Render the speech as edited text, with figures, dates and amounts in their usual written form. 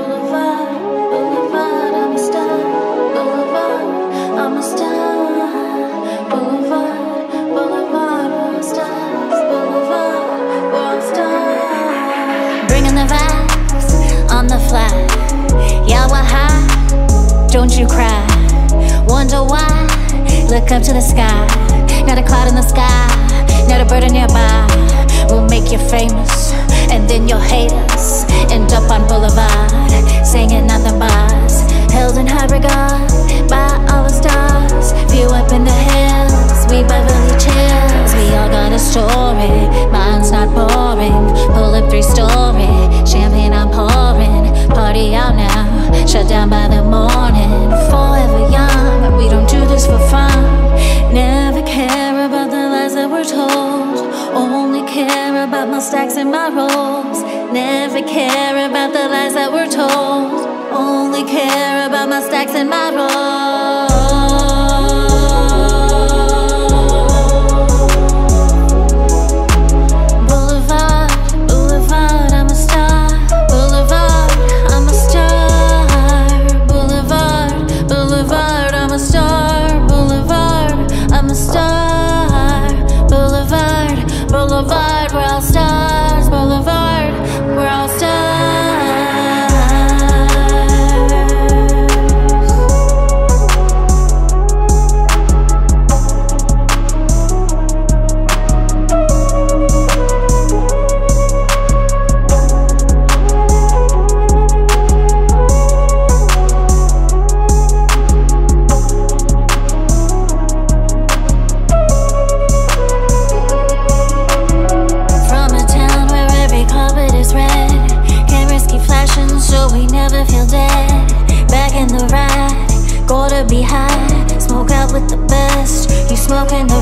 Boulevard, Boulevard, I'm a star. Boulevard, I'm a star. Boulevard, Boulevard, world stars. Boulevard, world stars. Bringing the vibes on the fly. Yeah, we're high, don't you cry. Wonder why, look up to the sky. Not a cloud in the sky, not a bird nearby. We'll make you famous, and then you'll hate us. End up on Boulevard, singing nothing but held in high regard by all the stars. View up in the hills, we Beverly chills. We all got a story, mine's not boring. Pull up 3-story, champagne I'm pouring. Party out now, shut down by the morning. Forever young, but we don't do this for fun. Never care about the lies that we're told. Only care about my stacks and my rolls. Never care about the lies that we're told. Only care about my stacks and my rolls. Boulevard, Boulevard, I'm a star. Boulevard, I'm a star. Boulevard, Boulevard, I'm a star. Boulevard, I'm a star. Boulevard, Boulevard, we're all stars. Boulevard, we're all stars. So we never feel dead. Back in the ride, gotta be high. Smoke out with the best. You smoking